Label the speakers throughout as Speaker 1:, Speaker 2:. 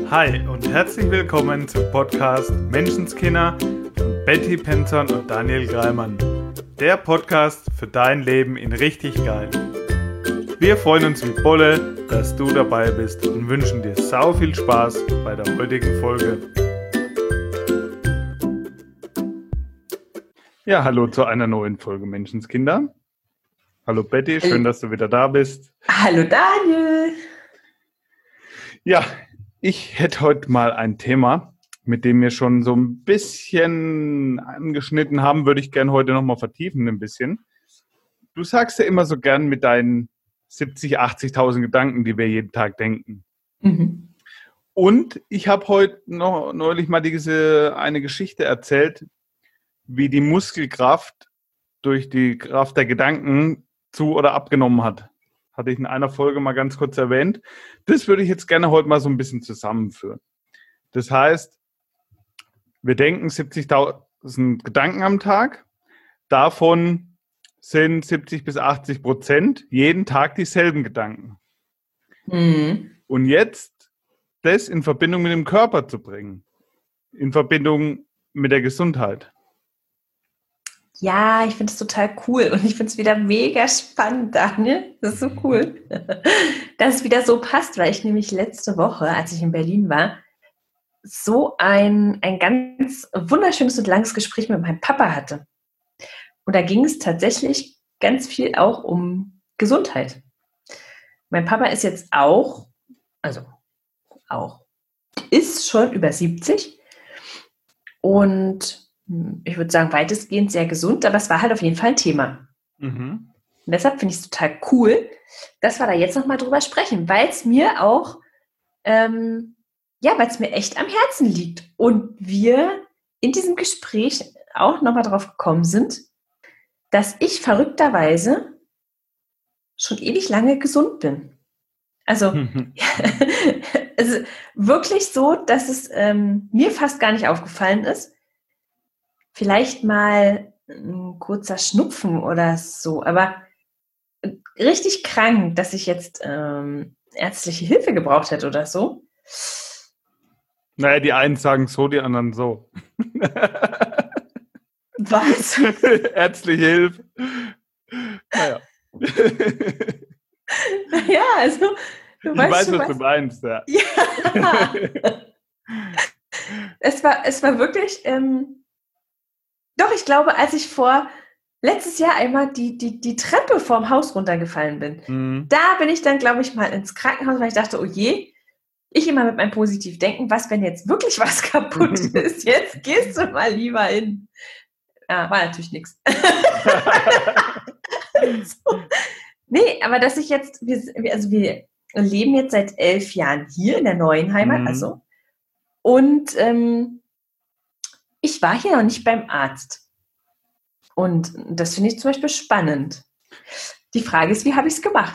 Speaker 1: Hi und herzlich willkommen zum Podcast Menschenskinder von Betty Penton und Daniel Greimann. Der Podcast für dein Leben in richtig geil. Wir freuen uns wie Bolle, dass du dabei bist und wünschen dir sau viel Spaß bei der heutigen Folge. Ja, hallo zu einer neuen Folge Menschenskinder. Hallo Betty, schön, dass du wieder da bist.
Speaker 2: Hallo Daniel.
Speaker 1: Ja, ich hätte heute mal ein Thema, mit dem wir schon so ein bisschen angeschnitten haben, würde ich gerne heute nochmal vertiefen ein bisschen. Du sagst ja immer so gern mit deinen 70.000, 80.000 Gedanken, die wir jeden Tag denken.
Speaker 2: Mhm.
Speaker 1: Und ich habe heute noch neulich mal eine Geschichte erzählt, wie die Muskelkraft durch die Kraft der Gedanken zu- oder abgenommen hat. Hatte ich in einer Folge mal ganz kurz erwähnt. Das würde ich jetzt gerne heute mal so ein bisschen zusammenführen. Das heißt, wir denken 70.000 Gedanken am Tag. Davon sind 70-80% jeden Tag dieselben Gedanken.
Speaker 2: Mhm.
Speaker 1: Und jetzt das in Verbindung mit dem Körper zu bringen, in Verbindung mit der Gesundheit.
Speaker 2: Ja, ich finde es total cool und ich finde es wieder mega spannend, Daniel. Das ist so cool, dass es wieder so passt, weil ich nämlich letzte Woche, als ich in Berlin war, so ein ganz wunderschönes und langes Gespräch mit meinem Papa hatte. Und da ging es tatsächlich ganz viel auch um Gesundheit. Mein Papa ist jetzt ist schon über 70 und ich würde sagen, weitestgehend sehr gesund, aber es war halt auf jeden Fall ein Thema.
Speaker 1: Mhm.
Speaker 2: Und deshalb finde ich es total cool, dass wir da jetzt nochmal drüber sprechen, weil es mir auch, weil es mir echt am Herzen liegt. Und wir in diesem Gespräch auch nochmal drauf gekommen sind, dass ich verrückterweise schon ewig lange gesund bin. Also, es ist wirklich so, dass es mir fast gar nicht aufgefallen ist. Vielleicht mal ein kurzer Schnupfen oder so, aber richtig krank, dass ich jetzt ärztliche Hilfe gebraucht hätte oder so.
Speaker 1: Naja, die einen sagen so, die anderen so.
Speaker 2: Was?
Speaker 1: Ärztliche Hilfe. Naja.
Speaker 2: Ja, also du
Speaker 1: Ich
Speaker 2: weißt
Speaker 1: weiß,
Speaker 2: schon
Speaker 1: was du meinst, ja.
Speaker 2: Ja. Es war wirklich, doch, ich glaube, als ich letztes Jahr einmal die Treppe vorm Haus runtergefallen bin, da bin ich dann, glaube ich, mal ins Krankenhaus, weil ich dachte, oh je, ich immer mit meinem Positivdenken, was, wenn jetzt wirklich was kaputt ist? Jetzt gehst du mal lieber hin. Ja, war natürlich nichts. So. Nee, aber dass ich jetzt, wir leben jetzt seit 11 Jahren hier in der neuen Heimat, und ich war hier noch nicht beim Arzt. Und das finde ich zum Beispiel spannend. Die Frage ist, wie habe ich es gemacht?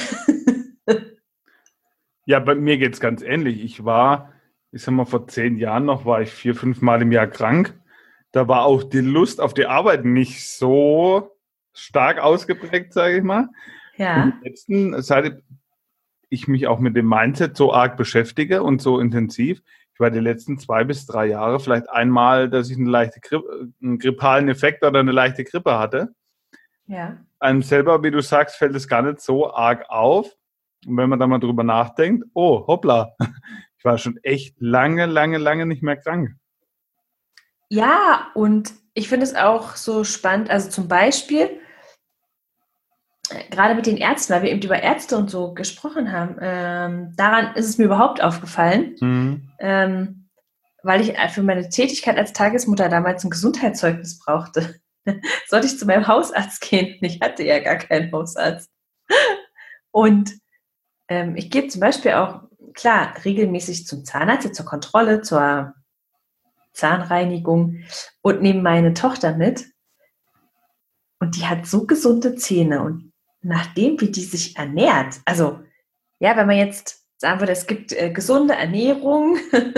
Speaker 1: Ja, bei mir geht es ganz ähnlich. Ich sag mal, vor 10 Jahren noch, war ich 4, 5 Mal im Jahr krank. Da war auch die Lust auf die Arbeit nicht so stark ausgeprägt, sage ich mal.
Speaker 2: Ja.
Speaker 1: Und seit ich mich auch mit dem Mindset so arg beschäftige und so intensiv, ich war die letzten 2 bis 3 Jahre vielleicht einmal, dass ich einen grippalen Effekt oder eine leichte Grippe hatte.
Speaker 2: Ja.
Speaker 1: Einem selber, wie du sagst, fällt es gar nicht so arg auf. Und wenn man da mal drüber nachdenkt, oh, hoppla, ich war schon echt lange nicht mehr krank.
Speaker 2: Ja, und ich finde es auch so spannend, also zum Beispiel, gerade mit den Ärzten, weil wir eben über Ärzte und so gesprochen haben, daran ist es mir überhaupt aufgefallen, weil ich für meine Tätigkeit als Tagesmutter damals ein Gesundheitszeugnis brauchte. Sollte ich zu meinem Hausarzt gehen? Ich hatte ja gar keinen Hausarzt. Und ich gehe zum Beispiel auch, klar, regelmäßig zum Zahnarzt, zur Kontrolle, zur Zahnreinigung und nehme meine Tochter mit. Und die hat so gesunde Zähne. Und nachdem, wie die sich ernährt, also, ja, wenn man jetzt sagen würde, es gibt gesunde Ernährung,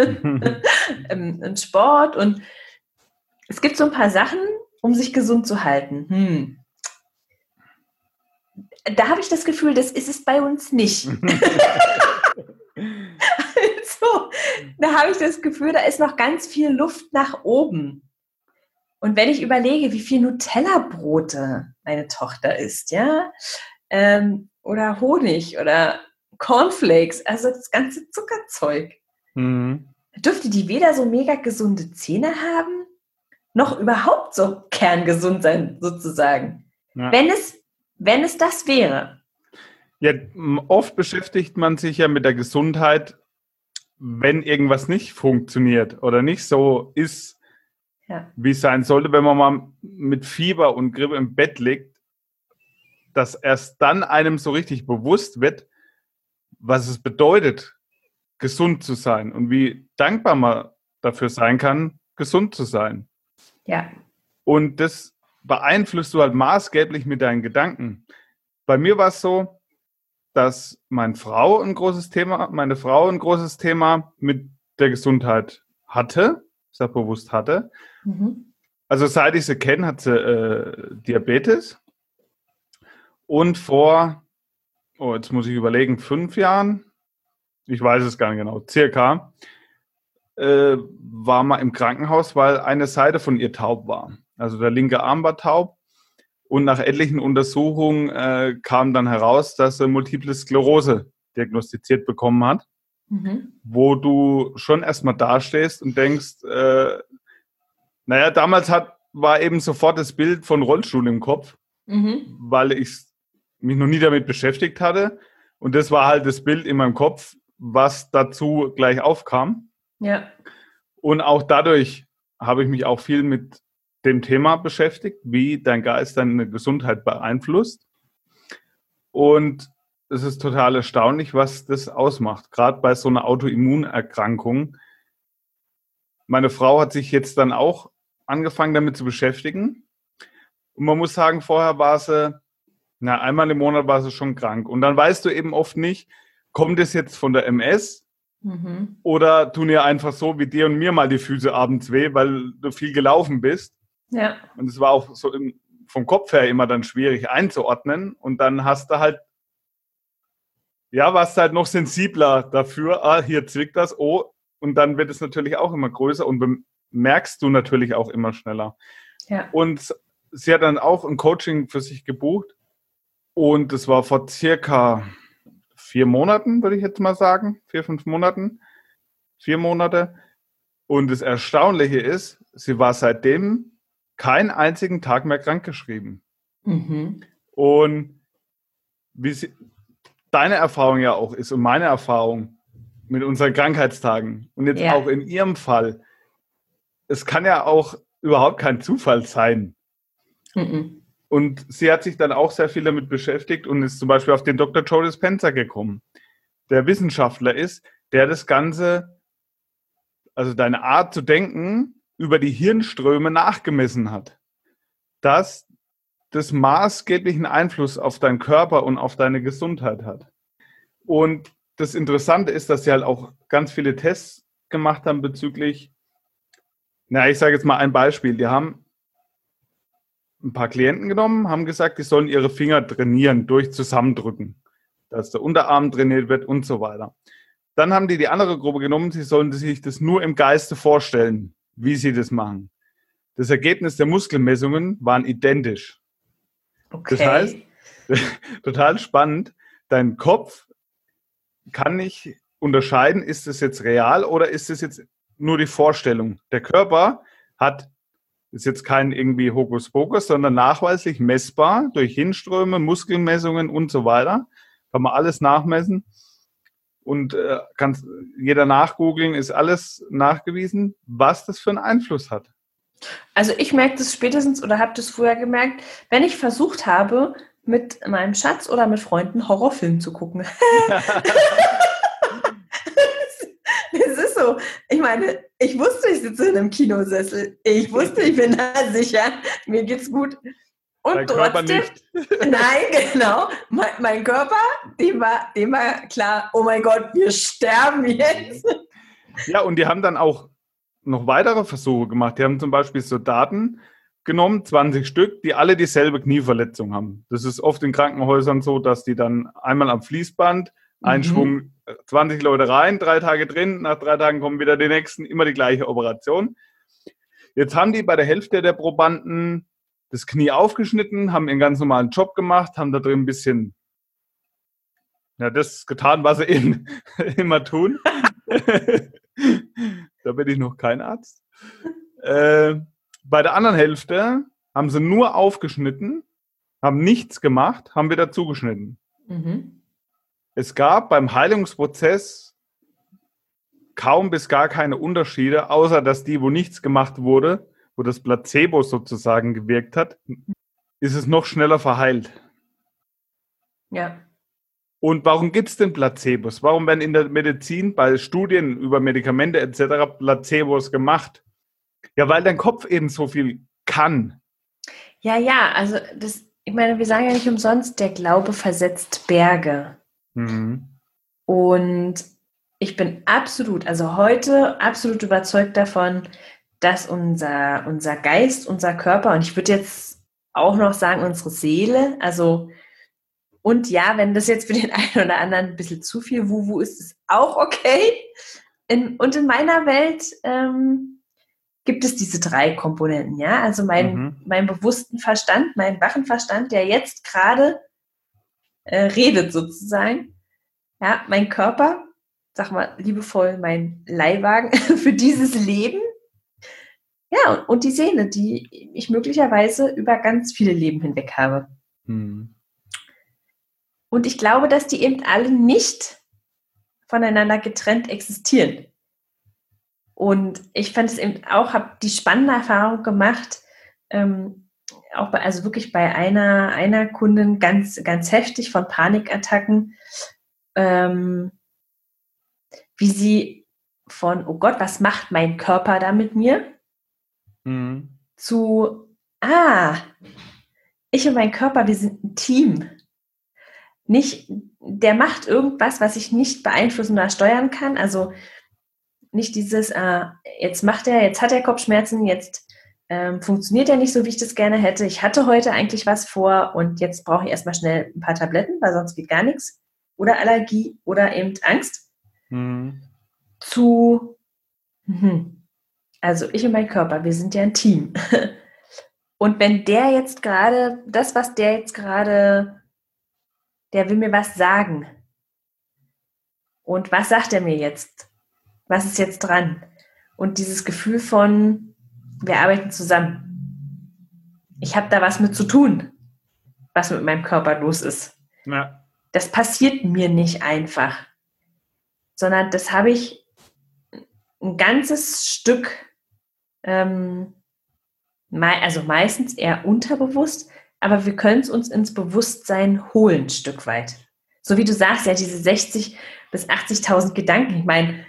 Speaker 2: Sport und es gibt so ein paar Sachen, um sich gesund zu halten. Da habe ich das Gefühl, das ist es bei uns nicht. Also, Da habe ich das Gefühl, da ist noch ganz viel Luft nach oben. Und wenn ich überlege, wie viel Nutella-Brote meine Tochter isst, ja, oder Honig oder Cornflakes, also das ganze Zuckerzeug, dürfte die weder so mega gesunde Zähne haben, noch überhaupt so kerngesund sein, sozusagen. Ja. Wenn es das wäre.
Speaker 1: Ja, oft beschäftigt man sich ja mit der Gesundheit, wenn irgendwas nicht funktioniert oder nicht so ist, wie es sein sollte, wenn man mal mit Fieber und Grippe im Bett liegt, dass erst dann einem so richtig bewusst wird, was es bedeutet, gesund zu sein und wie dankbar man dafür sein kann, gesund zu sein.
Speaker 2: Ja.
Speaker 1: Und das beeinflusst du halt maßgeblich mit deinen Gedanken. Bei mir war es so, dass meine Frau ein großes Thema mit der Gesundheit hatte. Ich sage bewusst hatte. Also seit ich sie kenne, hat sie Diabetes. Und vor, jetzt muss ich überlegen, 5 Jahren, ich weiß es gar nicht genau, circa, war mal im Krankenhaus, weil eine Seite von ihr taub war. Also der linke Arm war taub. Und nach etlichen Untersuchungen kam dann heraus, dass sie Multiple Sklerose diagnostiziert bekommen hat, wo du schon erstmal dastehst und denkst, damals war eben sofort das Bild von Rollstuhl im Kopf, weil ich mich noch nie damit beschäftigt hatte. Und das war halt das Bild in meinem Kopf, was dazu gleich aufkam.
Speaker 2: Ja.
Speaker 1: Und auch dadurch habe ich mich auch viel mit dem Thema beschäftigt, wie dein Geist deine Gesundheit beeinflusst. Und es ist total erstaunlich, was das ausmacht, gerade bei so einer Autoimmunerkrankung. Meine Frau hat sich jetzt dann auch angefangen, damit zu beschäftigen. Und man muss sagen, vorher war sie, einmal im Monat war sie schon krank. Und dann weißt du eben oft nicht, kommt es jetzt von der MS oder tun ihr einfach so wie dir und mir mal die Füße abends weh, weil du viel gelaufen bist.
Speaker 2: Ja.
Speaker 1: Und es war auch so vom Kopf her immer dann schwierig einzuordnen. Und dann hast du halt, warst halt noch sensibler dafür, hier zwickt das, und dann wird es natürlich auch immer größer und merkst du natürlich auch immer schneller.
Speaker 2: Ja.
Speaker 1: Und sie hat dann auch ein Coaching für sich gebucht und das war vor circa 4 Monaten, würde ich jetzt mal sagen, 4, 5 Monaten, 4 Monate. Und das Erstaunliche ist, sie war seitdem keinen einzigen Tag mehr krankgeschrieben. Und wie deine Erfahrung ja auch ist und meine Erfahrung mit unseren Krankheitstagen und jetzt auch in ihrem Fall, es kann ja auch überhaupt kein Zufall sein. Und sie hat sich dann auch sehr viel damit beschäftigt und ist zum Beispiel auf den Dr. Joe Dispenza gekommen, der Wissenschaftler ist, der das Ganze, also deine Art zu denken, über die Hirnströme nachgemessen hat, dass das maßgeblichen Einfluss auf deinen Körper und auf deine Gesundheit hat. Und das Interessante ist, dass sie halt auch ganz viele Tests gemacht haben bezüglich, ich sage jetzt mal ein Beispiel, die haben ein paar Klienten genommen, haben gesagt, die sollen ihre Finger trainieren durch Zusammendrücken, dass der Unterarm trainiert wird und so weiter. Dann haben die andere Gruppe genommen, sie sollen sich das nur im Geiste vorstellen, wie sie das machen. Das Ergebnis der Muskelmessungen waren identisch.
Speaker 2: Okay.
Speaker 1: Das heißt, total spannend, dein Kopf kann nicht unterscheiden, ist es jetzt real oder ist es jetzt nur die Vorstellung. Der Körper ist jetzt kein irgendwie Hokuspokus, sondern nachweislich messbar durch Hirnströme, Muskelmessungen und so weiter. Kann man alles nachmessen. Und kann jeder nachgoogeln, ist alles nachgewiesen, was das für einen Einfluss hat.
Speaker 2: Also ich merke das spätestens oder habe das früher gemerkt, wenn ich versucht habe, mit meinem Schatz oder mit Freunden Horrorfilm zu gucken. Es ist so. Ich meine, ich wusste, ich sitze in einem Kinosessel. Ich wusste, ich bin da sicher. Mir geht's gut. Und
Speaker 1: dein Körper nicht.
Speaker 2: Nein, genau. Mein Körper, dem war klar, oh mein Gott, wir sterben jetzt.
Speaker 1: Ja, und die haben dann auch noch weitere Versuche gemacht. Die haben zum Beispiel Soldaten genommen, 20 Stück, die alle dieselbe Knieverletzung haben. Das ist oft in Krankenhäusern so, dass die dann einmal am Fließband Ein Schwung, 20 Leute rein, 3 Tage drin, nach 3 Tagen kommen wieder die nächsten, immer die gleiche Operation. Jetzt haben die bei der Hälfte der Probanden das Knie aufgeschnitten, haben ihren ganz normalen Job gemacht, haben da drin ein bisschen das getan, was sie eben immer tun. Da bin ich noch kein Arzt. Bei der anderen Hälfte haben sie nur aufgeschnitten, haben nichts gemacht, haben wieder zugeschnitten. Es gab beim Heilungsprozess kaum bis gar keine Unterschiede, außer dass die, wo nichts gemacht wurde, wo das Placebo sozusagen gewirkt hat, ist es noch schneller verheilt.
Speaker 2: Ja.
Speaker 1: Und warum gibt es denn Placebos? Warum werden in der Medizin bei Studien über Medikamente etc. Placebos gemacht? Ja, weil dein Kopf eben so viel kann.
Speaker 2: Ja, also ich meine, wir sagen ja nicht umsonst, der Glaube versetzt Berge. Und ich bin heute absolut überzeugt davon, dass unser Geist, unser Körper, und ich würde jetzt auch noch sagen, unsere Seele, und ja, wenn das jetzt für den einen oder anderen ein bisschen zu viel Wuhu ist, ist auch okay. Und in meiner Welt gibt es diese 3 Komponenten, ja. Also mein bewussten Verstand, mein wachen Verstand, der jetzt gerade redet sozusagen. Ja, mein Körper, sag mal liebevoll, mein Leihwagen für dieses Leben. Ja, und die Seele, die ich möglicherweise über ganz viele Leben hinweg habe. Und ich glaube, dass die eben alle nicht voneinander getrennt existieren. Und ich fand es eben auch, habe die spannende Erfahrung gemacht, wirklich bei einer Kundin ganz, ganz heftig von Panikattacken, wie sie von, oh Gott, was macht mein Körper da mit mir? Zu, ich und mein Körper, wir sind ein Team. Nicht, der macht irgendwas, was ich nicht beeinflussen oder steuern kann. Also nicht dieses, jetzt hat er Kopfschmerzen, jetzt funktioniert er nicht so, wie ich das gerne hätte. Ich hatte heute eigentlich was vor und jetzt brauche ich erstmal schnell ein paar Tabletten, weil sonst geht gar nichts. Oder Allergie oder eben Angst. Also ich und mein Körper, wir sind ja ein Team. Und wenn der jetzt gerade, der will mir was sagen. Und was sagt er mir jetzt? Was ist jetzt dran? Und dieses Gefühl von, wir arbeiten zusammen. Ich habe da was mit zu tun, was mit meinem Körper los ist.
Speaker 1: Ja.
Speaker 2: Das passiert mir nicht einfach, sondern das habe ich ein ganzes Stück, meistens eher unterbewusst, aber wir können es uns ins Bewusstsein holen, ein Stück weit. So wie du sagst, ja, diese 60.000 bis 80.000 Gedanken, ich meine,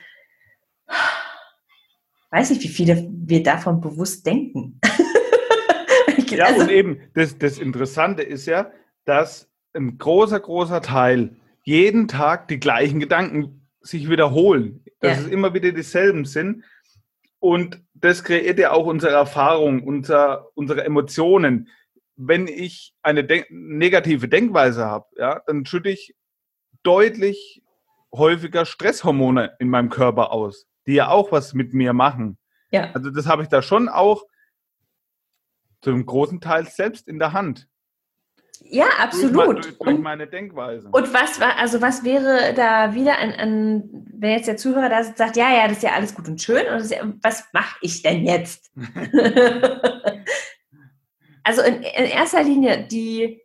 Speaker 2: weiß nicht, wie viele wir davon bewusst denken.
Speaker 1: Ja, und eben, das Interessante ist ja, dass ein großer Teil jeden Tag die gleichen Gedanken sich wiederholen. Dass es immer wieder dieselben sind. Und das kreiert ja auch unsere Erfahrung, unsere Emotionen. Wenn ich eine negative Denkweise habe, ja, dann schütte ich deutlich häufiger Stresshormone in meinem Körper aus, die ja auch was mit mir machen.
Speaker 2: Ja.
Speaker 1: Also das habe ich da schon auch zu einem großen Teil selbst in der Hand.
Speaker 2: Ja, absolut.
Speaker 1: Durch meine Denkweise.
Speaker 2: Und was wäre da wieder wenn jetzt der Zuhörer da sitzt, sagt, ja, das ist ja alles gut und schön, und was mache ich denn jetzt? Also in erster Linie, die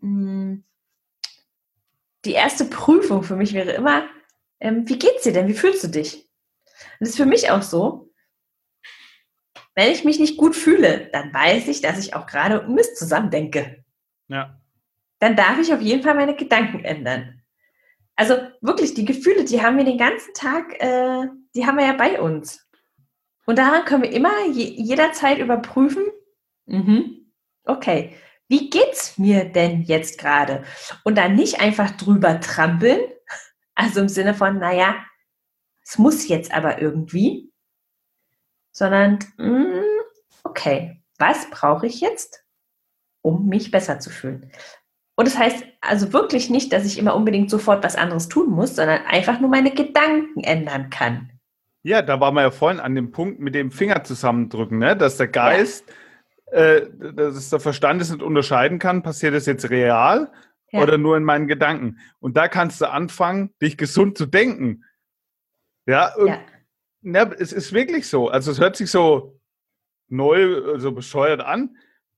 Speaker 2: erste Prüfung für mich wäre immer, wie geht's dir denn? Wie fühlst du dich? Und das ist für mich auch so, wenn ich mich nicht gut fühle, dann weiß ich, dass ich auch gerade Mist zusammendenke.
Speaker 1: Ja.
Speaker 2: Dann darf ich auf jeden Fall meine Gedanken ändern. Also wirklich, die Gefühle, die haben wir den ganzen Tag, die haben wir ja bei uns. Und daran können wir immer jederzeit überprüfen, okay, wie geht's mir denn jetzt gerade? Und dann nicht einfach drüber trampeln, also im Sinne von, naja, es muss jetzt aber irgendwie, sondern, okay, was brauche ich jetzt, um mich besser zu fühlen? Und das heißt also wirklich nicht, dass ich immer unbedingt sofort was anderes tun muss, sondern einfach nur meine Gedanken ändern kann.
Speaker 1: Ja, da waren wir ja vorhin an dem Punkt mit dem Finger zusammendrücken, ne? Dass der
Speaker 2: Ja,
Speaker 1: Geist, dass der Verstand es nicht unterscheiden kann, passiert das jetzt real
Speaker 2: ja,
Speaker 1: oder nur in meinen Gedanken. Und da kannst du anfangen, dich gesund zu denken. Ja, und
Speaker 2: ja.
Speaker 1: ja, es ist wirklich so. Also es hört sich so neu, so bescheuert an.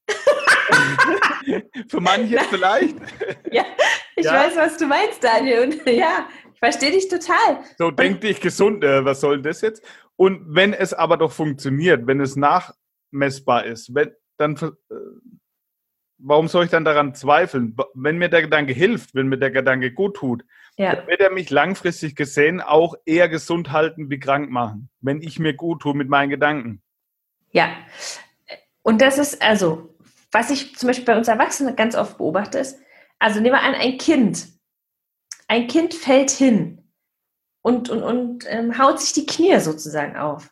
Speaker 1: Für manche vielleicht.
Speaker 2: Ja, ich
Speaker 1: Ja,
Speaker 2: weiß, was du meinst, Daniel. Und ja, ich verstehe dich total.
Speaker 1: so
Speaker 2: Und
Speaker 1: denk dich gesund, was soll denn das jetzt? Und wenn es aber doch funktioniert, wenn es nachmessbar ist, dann warum soll ich dann daran zweifeln? Wenn mir der Gedanke hilft, wenn mir der Gedanke gut tut,
Speaker 2: ja,
Speaker 1: dann wird er mich langfristig gesehen auch eher gesund halten wie krank machen, wenn ich mir gut tue mit meinen Gedanken.
Speaker 2: ja. Und das ist also, was ich zum Beispiel bei uns Erwachsenen ganz oft beobachte, ist, also nehmen wir an, ein Kind fällt hin und haut sich die Knie sozusagen auf.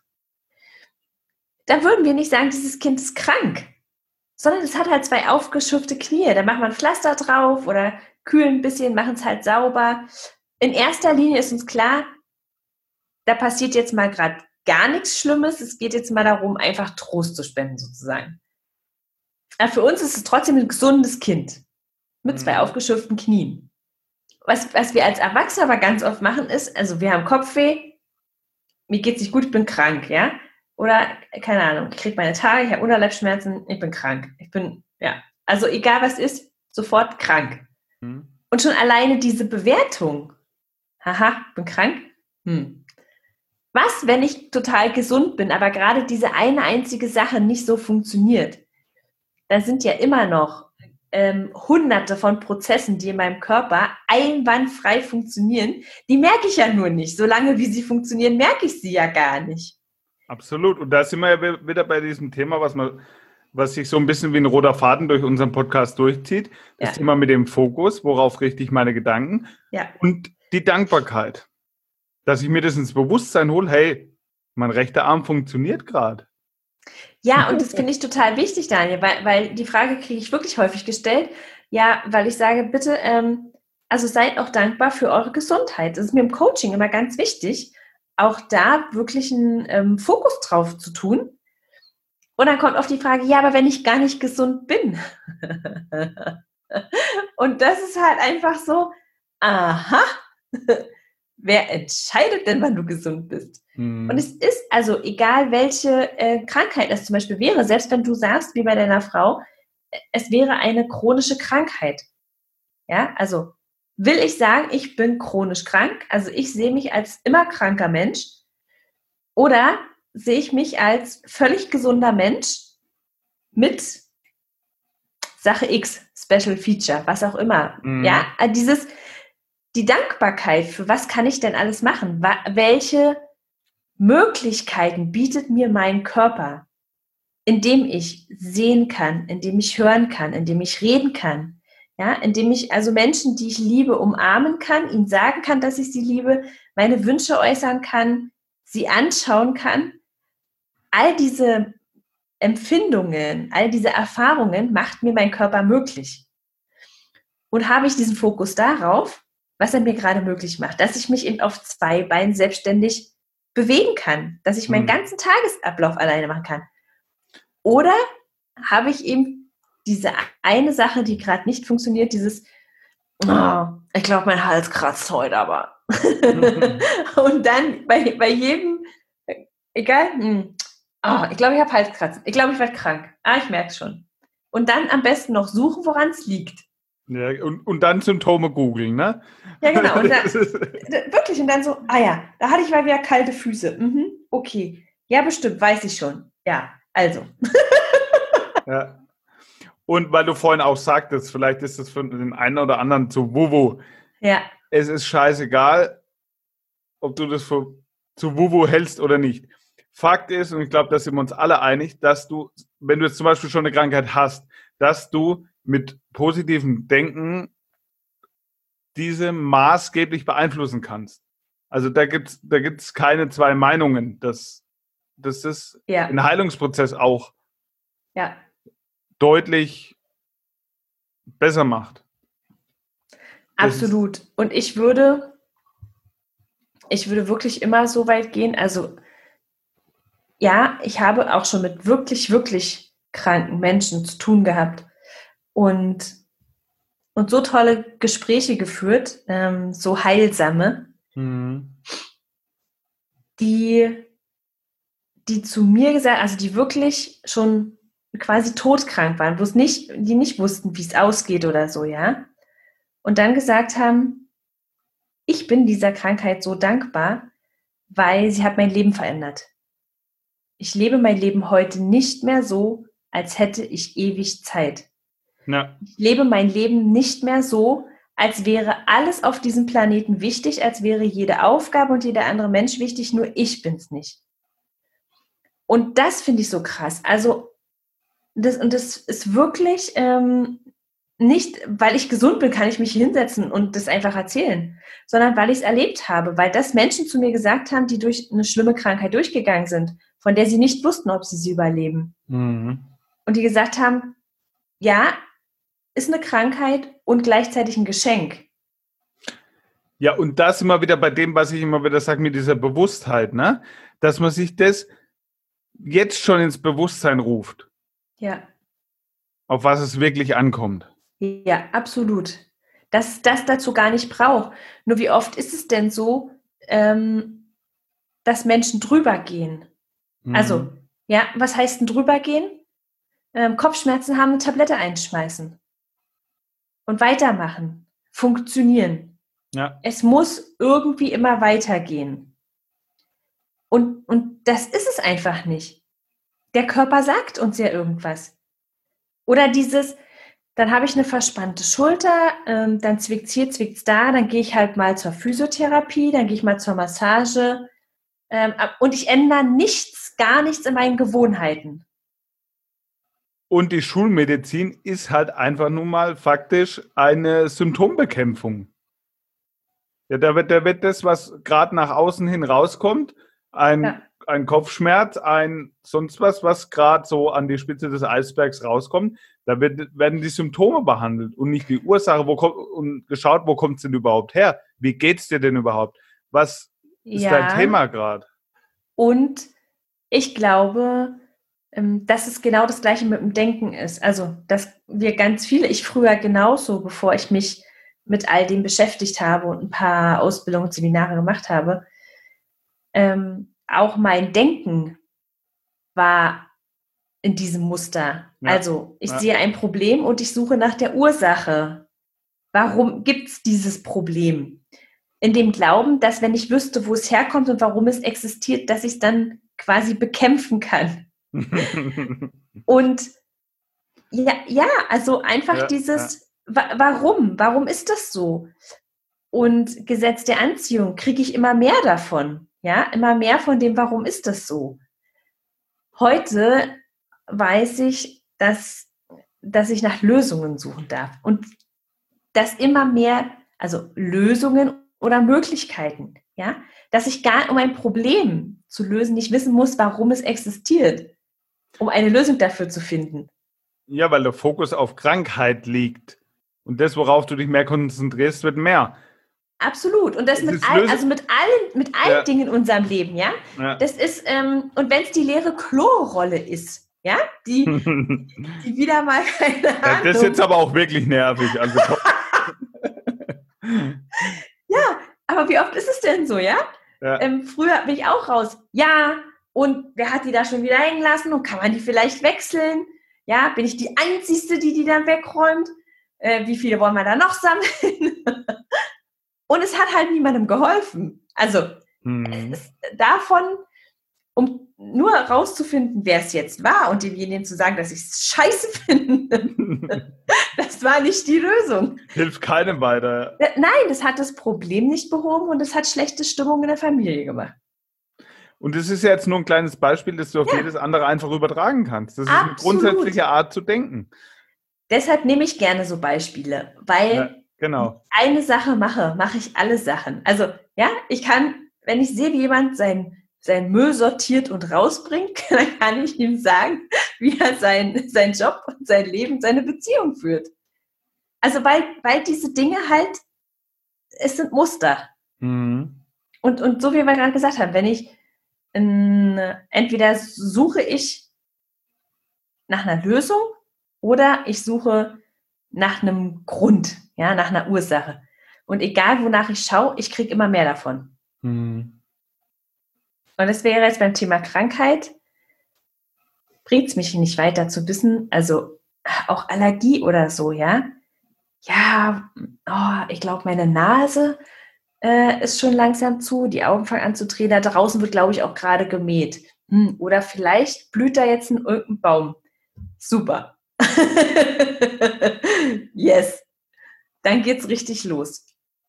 Speaker 2: Da würden wir nicht sagen, dieses Kind ist krank, sondern es hat halt zwei aufgeschürfte Knie. Da macht man Pflaster drauf oder kühlen ein bisschen, machen es halt sauber. In erster Linie ist uns klar, da passiert jetzt mal gerade gar nichts Schlimmes. Es geht jetzt mal darum, einfach Trost zu spenden sozusagen. Aber für uns ist es trotzdem ein gesundes Kind mit zwei
Speaker 1: Mhm.
Speaker 2: aufgeschürften Knien. Was wir als Erwachsene aber ganz oft machen ist, also wir haben Kopfweh, mir geht's nicht gut, ich bin krank, ja? Oder, keine Ahnung, ich kriege meine Tage, ich habe Unterleibsschmerzen, ich bin krank. Also egal was ist, sofort krank.
Speaker 1: Mhm.
Speaker 2: Und schon alleine diese Bewertung, haha, bin krank, Was, wenn ich total gesund bin, aber gerade diese eine einzige Sache nicht so funktioniert? Da sind ja immer noch hunderte von Prozessen, die in meinem Körper einwandfrei funktionieren. Die merke ich ja nur nicht. Solange wie sie funktionieren, merke ich sie ja gar nicht.
Speaker 1: Absolut. Und da sind wir ja wieder bei diesem Thema, was sich so ein bisschen wie ein roter Faden durch unseren Podcast durchzieht. Das
Speaker 2: Ja,
Speaker 1: Thema mit dem Fokus, worauf richte ich meine Gedanken
Speaker 2: ja.
Speaker 1: und die Dankbarkeit, dass ich mir das ins Bewusstsein hole, hey, mein rechter Arm funktioniert gerade.
Speaker 2: Ja, und das finde ich total wichtig, Daniel, weil die Frage kriege ich wirklich häufig gestellt. Ja, weil ich sage, bitte, also seid auch dankbar für eure Gesundheit. Das ist mir im Coaching immer ganz wichtig, auch da wirklich einen Fokus drauf zu tun. Und dann kommt oft die Frage, ja, aber wenn ich gar nicht gesund bin. Und das ist halt einfach so, aha, wer entscheidet denn, wann du gesund bist? Und es ist also egal, welche Krankheit es zum Beispiel wäre, selbst wenn du sagst, wie bei deiner Frau, es wäre eine chronische Krankheit. Ja, also will ich sagen, ich bin chronisch krank, also ich sehe mich als immer kranker Mensch oder sehe ich mich als völlig gesunder Mensch mit Sache X, Special Feature, was auch immer. Ja,
Speaker 1: Mhm.
Speaker 2: die Dankbarkeit, für was kann ich denn alles machen? Welche Möglichkeiten bietet mir mein Körper, indem ich sehen kann, indem ich hören kann, indem ich reden kann, ja, indem ich also Menschen, die ich liebe, umarmen kann, ihnen sagen kann, dass ich sie liebe, meine Wünsche äußern kann, sie anschauen kann. All diese Empfindungen, all diese Erfahrungen macht mir mein Körper möglich. Und habe ich diesen Fokus darauf, was er mir gerade möglich macht, dass ich mich eben auf zwei Beinen selbstständig bewegen kann, dass ich meinen
Speaker 1: Mhm.
Speaker 2: ganzen Tagesablauf alleine machen kann. Oder habe ich eben diese eine Sache, die gerade nicht funktioniert, dieses, oh, ich glaube, mein Hals kratzt heute aber. Und dann bei jedem, egal, oh, ich glaube, ich habe Halskratzen. Ich glaube, ich werde krank. Ich merke es schon. Und dann am besten noch suchen, woran es liegt.
Speaker 1: Ja, und dann Symptome googeln, ne?
Speaker 2: Ja, genau. Und dann,
Speaker 1: Das ist,
Speaker 2: wirklich, und dann so, ja, da hatte ich mal wieder kalte Füße. Okay. Ja, bestimmt, weiß ich schon. Ja, also.
Speaker 1: ja. Und weil du vorhin auch sagtest, vielleicht ist es für den einen oder anderen zu Wuwu.
Speaker 2: Ja,
Speaker 1: Es ist scheißegal, ob du das für zu Wuwu hältst oder nicht. Fakt ist, und ich glaube, da sind wir uns alle einig, dass du, wenn du jetzt zum Beispiel schon eine Krankheit hast, dass du mit positivem Denken diese maßgeblich beeinflussen kannst. Also da gibt's keine zwei Meinungen, dass das
Speaker 2: ja,
Speaker 1: den Heilungsprozess auch
Speaker 2: ja.
Speaker 1: deutlich besser macht. Das ist,
Speaker 2: Absolut. Und ich würde wirklich immer so weit gehen. Also ja, ich habe auch schon mit wirklich, wirklich kranken Menschen zu tun gehabt und, so tolle Gespräche geführt, so heilsame,
Speaker 1: mhm.
Speaker 2: die, zu mir gesagt, also die wirklich schon quasi todkrank waren, die nicht wussten, wie es ausgeht oder so, ja. Und dann gesagt haben, ich bin dieser Krankheit so dankbar, weil sie hat mein Leben verändert. Ich lebe mein Leben heute nicht mehr so, als hätte ich ewig Zeit.
Speaker 1: Ja.
Speaker 2: Ich lebe mein Leben nicht mehr so, als wäre alles auf diesem Planeten wichtig, als wäre jede Aufgabe und jeder andere Mensch wichtig, nur ich bin's nicht. Und das finde ich so krass. Also, das ist wirklich nicht, weil ich gesund bin, kann ich mich hinsetzen und das einfach erzählen, sondern weil ich es erlebt habe, weil das Menschen zu mir gesagt haben, die durch eine schlimme Krankheit durchgegangen sind, von der sie nicht wussten, ob sie überleben.
Speaker 1: Mhm.
Speaker 2: Und die gesagt haben, ja, ist eine Krankheit und gleichzeitig ein Geschenk.
Speaker 1: Ja, und das immer wieder bei dem, was ich immer wieder sage, mit dieser Bewusstheit, ne? Dass man sich das jetzt schon ins Bewusstsein ruft,
Speaker 2: Ja,
Speaker 1: auf was es wirklich ankommt.
Speaker 2: ja, absolut. Dass das dazu gar nicht braucht. Nur wie oft ist es denn so, dass Menschen drüber gehen?
Speaker 1: Mhm.
Speaker 2: Also, ja, was heißt denn drüber gehen? Kopfschmerzen haben, eine Tablette einschmeißen und weitermachen, funktionieren.
Speaker 1: Ja.
Speaker 2: Es muss irgendwie immer weitergehen. Und das ist es einfach nicht. Der Körper sagt uns ja irgendwas. Oder dieses, dann habe ich eine verspannte Schulter, dann zwickt's hier, zwickt's da, dann gehe ich halt mal zur Physiotherapie, dann gehe ich mal zur Massage und ich ändere nichts, gar nichts in meinen Gewohnheiten.
Speaker 1: Und die Schulmedizin ist halt einfach nun mal faktisch eine Symptombekämpfung. Ja, da wird das, was gerade nach außen hin rauskommt, ein Kopfschmerz, ein sonst was gerade so an die Spitze des Eisbergs rauskommt, da werden die Symptome behandelt und nicht die Ursache, und geschaut, wo kommt es denn überhaupt her? Wie geht's dir denn überhaupt? Was ist dein Thema gerade?
Speaker 2: Und ich glaube, dass es genau das Gleiche mit dem Denken ist. Also, dass wir ganz viele, ich früher genauso, bevor ich mich mit all dem beschäftigt habe und ein paar Ausbildungen und Seminare gemacht habe, auch mein Denken war in diesem Muster. Ja. Also, ich sehe ein Problem und ich suche nach der Ursache. Warum gibt es dieses Problem? In dem Glauben, dass wenn ich wüsste, wo es herkommt und warum es existiert, dass ich es dann quasi bekämpfen kann. Und ja, also einfach dieses, warum? Warum ist das so? Und Gesetz der Anziehung, kriege ich immer mehr davon. Ja, immer mehr von dem, warum ist das so? Heute weiß ich, dass ich nach Lösungen suchen darf. Und dass immer mehr, also Lösungen oder Möglichkeiten, ja, dass ich gar, um ein Problem zu lösen, nicht wissen muss, warum es existiert, um eine Lösung dafür zu finden.
Speaker 1: Ja, weil der Fokus auf Krankheit liegt. Und das, worauf du dich mehr konzentrierst, wird mehr.
Speaker 2: Absolut. Und das mit allen Dingen in unserem Leben, ja. Das ist, und wenn es die leere Klorolle ist, ja, die wieder mal keine Ahnung.
Speaker 1: Das ist jetzt aber auch wirklich nervig. Also
Speaker 2: ja, aber wie oft ist es denn so, ja? Früher bin ich auch raus. Ja, und wer hat die da schon wieder hängen lassen? Und kann man die vielleicht wechseln? Ja, bin ich die Einzige, die dann wegräumt? Wie viele wollen wir da noch sammeln? Und es hat halt niemandem geholfen. Also davon, um nur rauszufinden, wer es jetzt war und demjenigen zu sagen, dass ich es scheiße finde, das war nicht die Lösung.
Speaker 1: Hilft keinem weiter.
Speaker 2: Nein, das hat das Problem nicht behoben und es hat schlechte Stimmung in der Familie gemacht.
Speaker 1: Und das ist ja jetzt nur ein kleines Beispiel, das du auf jedes andere einfach übertragen kannst. Das ist eine grundsätzliche Art zu denken. Deshalb
Speaker 2: nehme ich gerne so Beispiele, weil eine Sache mache ich alle Sachen. Also ja, ich kann, wenn ich sehe, wie jemand sein Müll sortiert und rausbringt, dann kann ich ihm sagen, wie er seinen Job und sein Leben, seine Beziehung führt. Also weil diese Dinge halt es sind Muster.
Speaker 1: Mhm.
Speaker 2: Und so wie wir gerade gesagt haben, wenn ich entweder suche ich nach einer Lösung oder ich suche nach einem Grund, ja, nach einer Ursache. Und egal, wonach ich schaue, ich kriege immer mehr davon.
Speaker 1: Mhm.
Speaker 2: Und das wäre jetzt beim Thema Krankheit, bringt es mich nicht weiter zu wissen, also auch Allergie oder so, ja. Ja, ich glaube, meine Nase ist schon langsam zu, die Augen fangen an zu drehen, da draußen wird, glaube ich, auch gerade gemäht. Oder vielleicht blüht da jetzt irgendein Baum. Super. Yes. Dann geht's richtig los.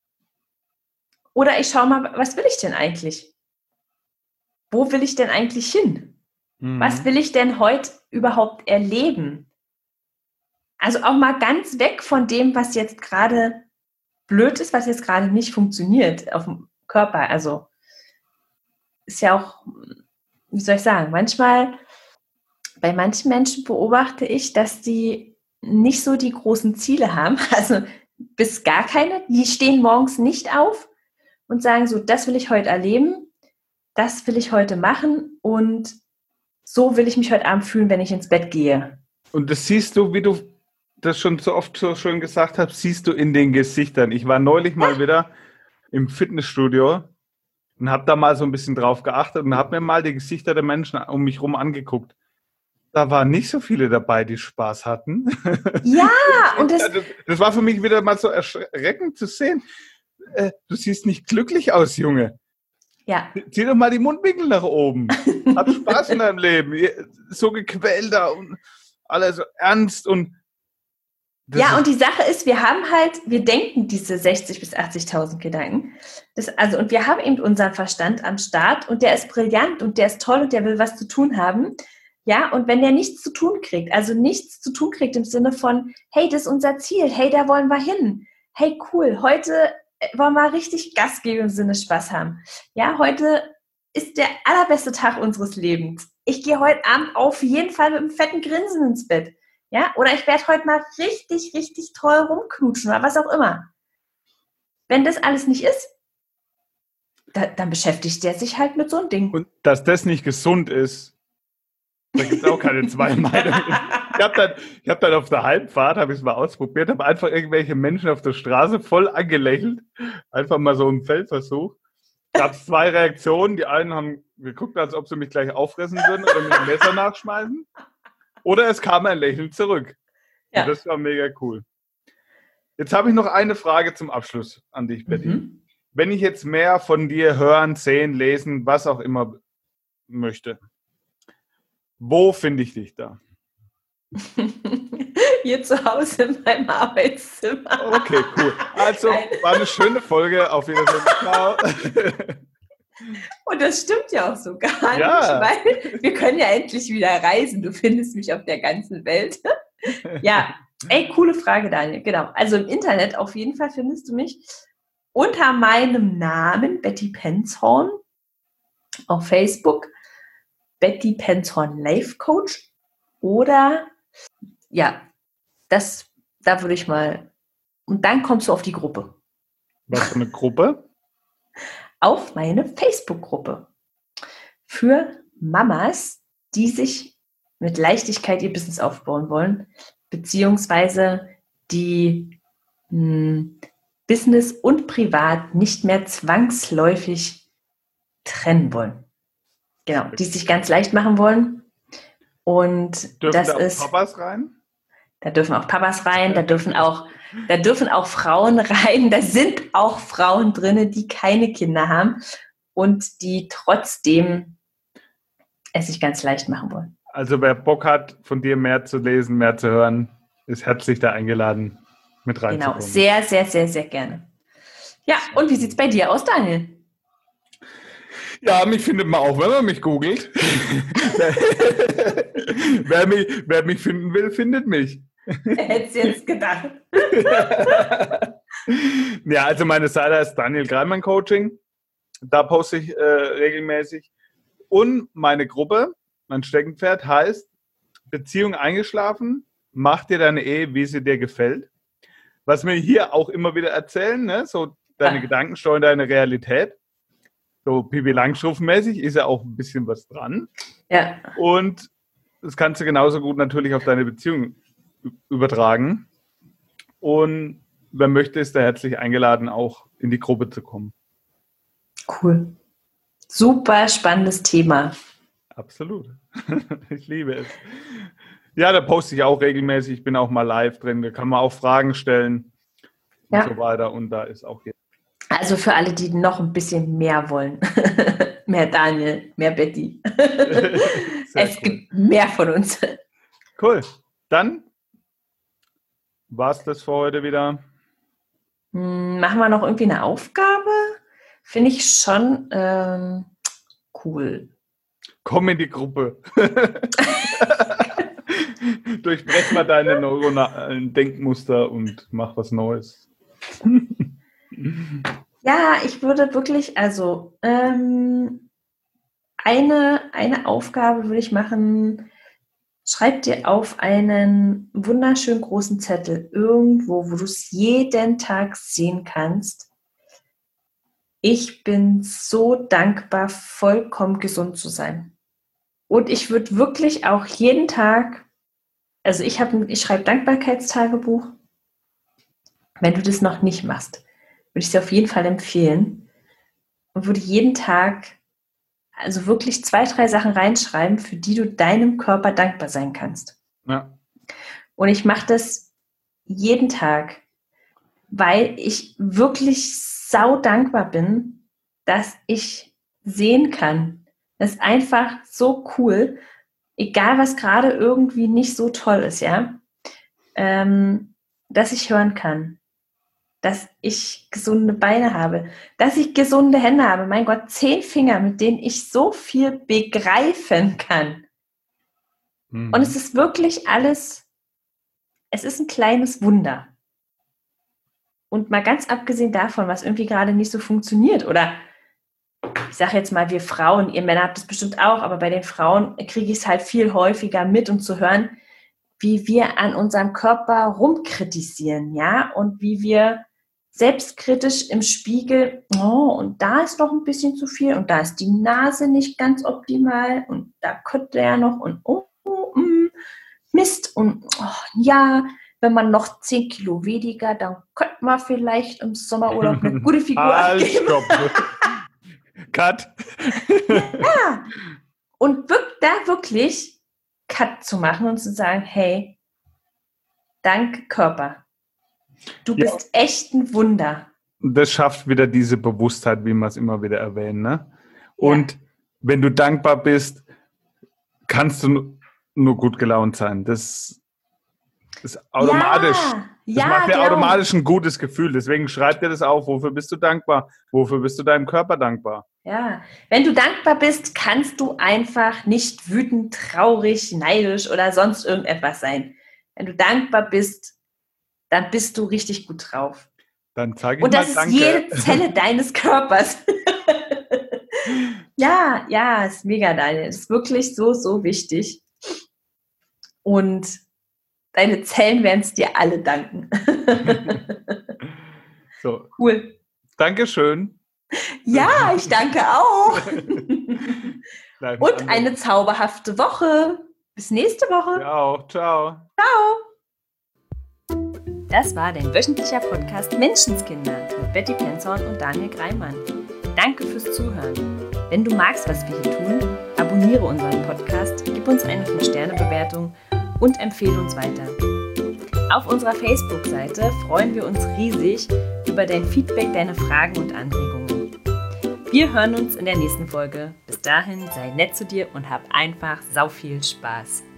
Speaker 2: Oder ich schaue mal, was will ich denn eigentlich? Wo will ich denn eigentlich hin? Was will ich denn heute überhaupt erleben? Also auch mal ganz weg von dem, was jetzt gerade blöd ist, was jetzt gerade nicht funktioniert auf dem Körper. Also ist ja auch, wie soll ich sagen, bei manchen Menschen beobachte ich, dass die nicht so die großen Ziele haben, also bis gar keine. Die stehen morgens nicht auf und sagen so, das will ich heute erleben, das will ich heute machen und so will ich mich heute Abend fühlen, wenn ich ins Bett gehe.
Speaker 1: Und das siehst du, wie du das schon so oft so schön gesagt hast, siehst du in den Gesichtern. Ich war neulich mal wieder im Fitnessstudio und habe da mal so ein bisschen drauf geachtet und habe mir mal die Gesichter der Menschen um mich rum angeguckt. Da waren nicht so viele dabei, die Spaß hatten.
Speaker 2: Ja, und
Speaker 1: das war für mich wieder mal so erschreckend zu sehen. Du siehst nicht glücklich aus, Junge.
Speaker 2: Ja.
Speaker 1: Zieh doch mal die Mundwinkel nach oben. Hab Spaß in deinem Leben. So gequält da und alles so ernst und
Speaker 2: ja, und die Sache ist, wir denken diese 60.000 bis 80.000 Gedanken. Und wir haben eben unseren Verstand am Start und der ist brillant und der ist toll und der will was zu tun haben. Ja, und wenn der nichts zu tun kriegt, also nichts zu tun kriegt im Sinne von, hey, das ist unser Ziel, hey, da wollen wir hin. Hey, cool, heute wollen wir richtig Gas geben im Sinne Spaß haben. Ja, heute ist der allerbeste Tag unseres Lebens. Ich gehe heute Abend auf jeden Fall mit einem fetten Grinsen ins Bett. Ja, oder ich werde heute mal richtig, richtig toll rumknutschen oder was auch immer. Wenn das alles nicht ist, dann beschäftigt der sich halt mit so einem Ding.
Speaker 1: Und dass das nicht gesund ist, da gibt es auch keine zwei Meinungen. Ich hab dann auf der Heimfahrt, habe ich es mal ausprobiert, habe einfach irgendwelche Menschen auf der Straße voll angelächelt. Einfach mal so einen Feldversuch. Gab es 2 Reaktionen. Die einen haben geguckt, als ob sie mich gleich auffressen würden oder mit dem Messer nachschmeißen. Oder es kam ein Lächeln zurück. Ja. Und das war mega cool. Jetzt habe ich noch eine Frage zum Abschluss an dich, Betty. Wenn ich jetzt mehr von dir hören, sehen, lesen, was auch immer möchte, wo finde ich dich da?
Speaker 2: Hier zu Hause in meinem Arbeitszimmer.
Speaker 1: Okay, cool. Also, war eine schöne Folge. Auf Wiedersehen. Ciao.
Speaker 2: Und das stimmt ja auch so gar nicht, weil wir können ja endlich wieder reisen. Du findest mich auf der ganzen Welt. Ja, ey, coole Frage, Daniel. Genau. Also im Internet auf jeden Fall findest du mich unter meinem Namen, Betty Penzhorn, auf Facebook, Betty Penzhorn Life Coach. Oder, ja, da würde ich mal, und dann kommst du auf die Gruppe.
Speaker 1: Was für eine Gruppe?
Speaker 2: Auf meine Facebook-Gruppe für Mamas, die sich mit Leichtigkeit ihr Business aufbauen wollen, beziehungsweise die Business und Privat nicht mehr zwangsläufig trennen wollen. Genau, die sich ganz leicht machen wollen. Und
Speaker 1: dürfen
Speaker 2: das
Speaker 1: da auch
Speaker 2: ist.
Speaker 1: Papas rein?
Speaker 2: Da dürfen auch Papas rein, da dürfen auch Frauen rein, da sind auch Frauen drin, die keine Kinder haben und die trotzdem es sich ganz leicht machen wollen.
Speaker 1: Also wer Bock hat, von dir mehr zu lesen, mehr zu hören, ist herzlich da eingeladen, mit reinzukommen.
Speaker 2: Genau, sehr, sehr, sehr, sehr gerne. Ja, und wie sieht es bei dir aus, Daniel?
Speaker 1: Ja, mich findet man auch, wenn man mich googelt. Wer mich finden will, findet mich.
Speaker 2: Hättest du jetzt gedacht.
Speaker 1: Ja, also meine Seite ist Daniel Greimann Coaching. Da poste ich regelmäßig. Und meine Gruppe, mein Steckenpferd, heißt Beziehung eingeschlafen, mach dir deine Ehe, wie sie dir gefällt. Was wir hier auch immer wieder erzählen, ne? So deine Gedanken steuern deine Realität. So Pippi Langstrumpf-mäßig ist ja auch ein bisschen was dran.
Speaker 2: Ja.
Speaker 1: Und das kannst du genauso gut natürlich auf deine Beziehung übertragen. Und wer möchte, ist da herzlich eingeladen, auch in die Gruppe zu kommen.
Speaker 2: Cool. Super spannendes Thema.
Speaker 1: Absolut. Ich liebe es. Ja, da poste ich auch regelmäßig. Ich bin auch mal live drin. Da kann man auch Fragen stellen und so weiter. Und da ist auch jetzt.
Speaker 2: Also für alle, die noch ein bisschen mehr wollen. Mehr Daniel, mehr Betty. Es gibt mehr von uns.
Speaker 1: Cool. Dann war es das für heute wieder.
Speaker 2: Machen wir noch irgendwie eine Aufgabe? Finde ich schon cool.
Speaker 1: Komm in die Gruppe. Durchbrech mal deine neuronalen Denkmuster und mach was Neues.
Speaker 2: Ja, ich würde wirklich, also eine Aufgabe würde ich machen. Schreib dir auf einen wunderschön großen Zettel irgendwo, wo du es jeden Tag sehen kannst. Ich bin so dankbar, vollkommen gesund zu sein. Und ich würde wirklich auch jeden Tag, also ich schreibe Dankbarkeitstagebuch. Wenn du das noch nicht machst, würde ich es dir auf jeden Fall empfehlen und würde jeden Tag also wirklich 2, 3 Sachen reinschreiben, für die du deinem Körper dankbar sein kannst.
Speaker 1: Ja.
Speaker 2: Und ich mache das jeden Tag, weil ich wirklich sau dankbar bin, dass ich sehen kann. Das ist einfach so cool, egal was gerade irgendwie nicht so toll ist, ja, dass ich hören kann, dass ich gesunde Beine habe, dass ich gesunde Hände habe. Mein Gott, 10 Finger, mit denen ich so viel begreifen kann. Und es ist wirklich alles, es ist ein kleines Wunder. Und mal ganz abgesehen davon, was irgendwie gerade nicht so funktioniert, oder ich sage jetzt mal, wir Frauen, ihr Männer habt das bestimmt auch, aber bei den Frauen kriege ich es halt viel häufiger mit und zu hören, wie wir an unserem Körper rumkritisieren, ja, und wie wir selbstkritisch im Spiegel, oh, und da ist noch ein bisschen zu viel und da ist die Nase nicht ganz optimal und da könnte er noch und Mist und ja, wenn man noch 10 Kilo weniger, dann könnte man vielleicht im Sommerurlaub eine gute Figur abgeben.
Speaker 1: Cut.
Speaker 2: Ja, und da wirklich Cut zu machen und zu sagen, hey, danke Körper. Du bist echt ein Wunder.
Speaker 1: Das schafft wieder diese Bewusstheit, wie wir es immer wieder erwähnen. Ne? Und wenn du dankbar bist, kannst du nur gut gelaunt sein. Das ist automatisch. Das macht dir automatisch ein gutes Gefühl. Deswegen schreib dir das auf. Wofür bist du dankbar? Wofür bist du deinem Körper dankbar?
Speaker 2: Ja, wenn du dankbar bist, kannst du einfach nicht wütend, traurig, neidisch oder sonst irgendetwas sein. Wenn du dankbar bist, dann bist du richtig gut drauf.
Speaker 1: Dann zeige ich
Speaker 2: und das
Speaker 1: mal,
Speaker 2: ist jede Zelle deines Körpers. Ja, ist mega, Daniel. Das ist wirklich so, so wichtig. Und deine Zellen werden es dir alle danken.
Speaker 1: So.
Speaker 2: Cool.
Speaker 1: Dankeschön.
Speaker 2: Ja, ich danke auch. Und eine zauberhafte Woche. Bis nächste Woche.
Speaker 1: Ja auch. Ciao.
Speaker 2: Ciao. Das war dein wöchentlicher Podcast Menschenskinder mit Betty Penzorn und Daniel Greimann. Danke fürs Zuhören. Wenn du magst, was wir hier tun, abonniere unseren Podcast, gib uns eine 5-Sterne-Bewertung und empfehle uns weiter. Auf unserer Facebook-Seite freuen wir uns riesig über dein Feedback, deine Fragen und Anregungen. Wir hören uns in der nächsten Folge. Bis dahin, sei nett zu dir und hab einfach sau viel Spaß.